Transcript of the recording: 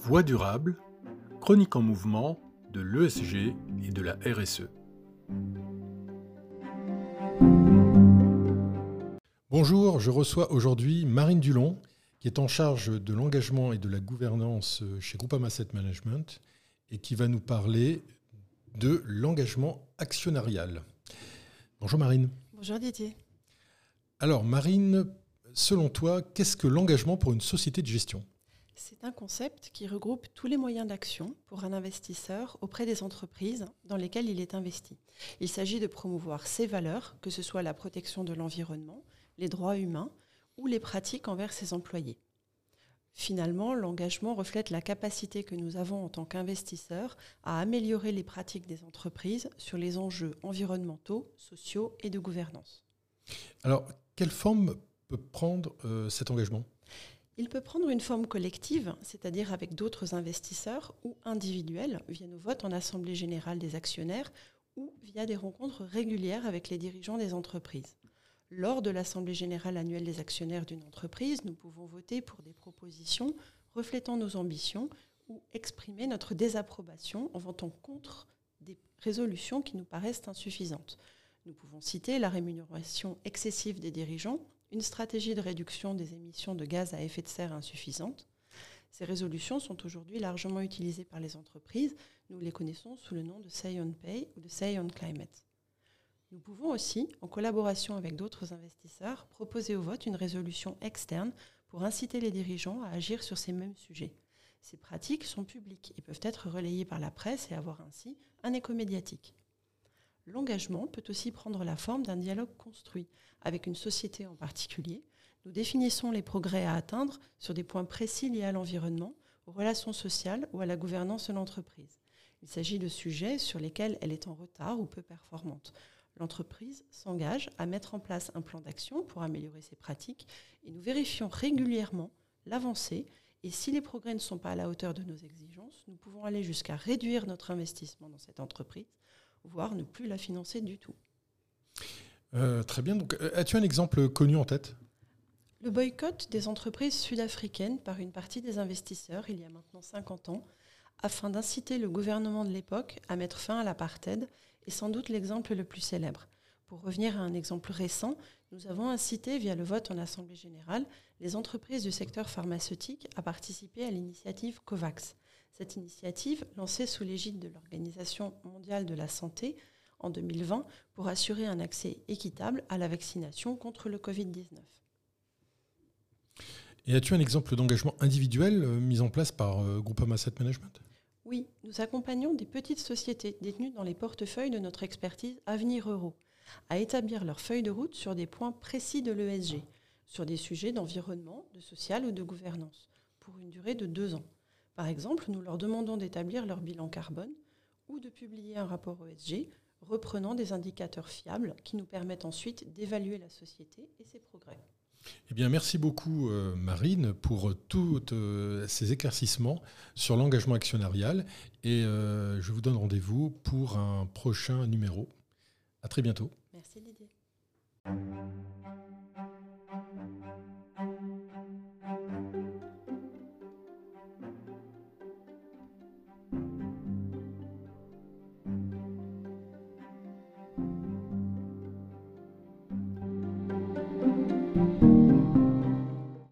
Voix durable, chronique en mouvement de l'ESG et de la RSE. Bonjour, je reçois aujourd'hui Marine Dulon, qui est en charge de l'engagement et de la gouvernance chez Groupama Asset Management et qui va nous parler de l'engagement actionnarial. Bonjour Marine. Bonjour Didier. Alors Marine, selon toi, qu'est-ce que l'engagement pour une société de gestion ? C'est un concept qui regroupe tous les moyens d'action pour un investisseur auprès des entreprises dans lesquelles il est investi. Il s'agit de promouvoir ses valeurs, que ce soit la protection de l'environnement, les droits humains ou les pratiques envers ses employés. Finalement, l'engagement reflète la capacité que nous avons en tant qu'investisseurs à améliorer les pratiques des entreprises sur les enjeux environnementaux, sociaux et de gouvernance. Alors, quelle forme peut prendre cet engagement ? Il peut prendre une forme collective, c'est-à-dire avec d'autres investisseurs, ou individuelle, via nos votes en assemblée générale des actionnaires ou via des rencontres régulières avec les dirigeants des entreprises. Lors de l'assemblée générale annuelle des actionnaires d'une entreprise, nous pouvons voter pour des propositions reflétant nos ambitions ou exprimer notre désapprobation en votant contre des résolutions qui nous paraissent insuffisantes. Nous pouvons citer la rémunération excessive des dirigeants, une stratégie de réduction des émissions de gaz à effet de serre insuffisante. Ces résolutions sont aujourd'hui largement utilisées par les entreprises. Nous les connaissons sous le nom de Say on Pay ou de Say on Climate. Nous pouvons aussi, en collaboration avec d'autres investisseurs, proposer au vote une résolution externe pour inciter les dirigeants à agir sur ces mêmes sujets. Ces pratiques sont publiques et peuvent être relayées par la presse et avoir ainsi un écho médiatique. L'engagement peut aussi prendre la forme d'un dialogue construit avec une société en particulier. Nous définissons les progrès à atteindre sur des points précis liés à l'environnement, aux relations sociales ou à la gouvernance de l'entreprise. Il s'agit de sujets sur lesquels elle est en retard ou peu performante. L'entreprise s'engage à mettre en place un plan d'action pour améliorer ses pratiques et nous vérifions régulièrement l'avancée. Et si les progrès ne sont pas à la hauteur de nos exigences, nous pouvons aller jusqu'à réduire notre investissement dans cette entreprise, voire ne plus la financer du tout. Très bien. Donc, as-tu un exemple connu en tête ? Le boycott des entreprises sud-africaines par une partie des investisseurs, il y a maintenant 50 ans, afin d'inciter le gouvernement de l'époque à mettre fin à l'apartheid, est sans doute l'exemple le plus célèbre. Pour revenir à un exemple récent, nous avons incité, via le vote en Assemblée générale, les entreprises du secteur pharmaceutique à participer à l'initiative COVAX. Cette initiative, lancée sous l'égide de l'Organisation mondiale de la santé en 2020, pour assurer un accès équitable à la vaccination contre le Covid-19. Et as-tu un exemple d'engagement individuel mis en place par Groupama Asset Management ? Oui, nous accompagnons des petites sociétés détenues dans les portefeuilles de notre expertise Avenir Euro à établir leur feuille de route sur des points précis de l'ESG, sur des sujets d'environnement, de social ou de gouvernance, pour une durée de 2 ans. Par exemple, nous leur demandons d'établir leur bilan carbone ou de publier un rapport ESG reprenant des indicateurs fiables qui nous permettent ensuite d'évaluer la société et ses progrès. Eh bien, merci beaucoup Marine pour tous ces éclaircissements sur l'engagement actionnarial et je vous donne rendez-vous pour un prochain numéro. À très bientôt. Merci Didier.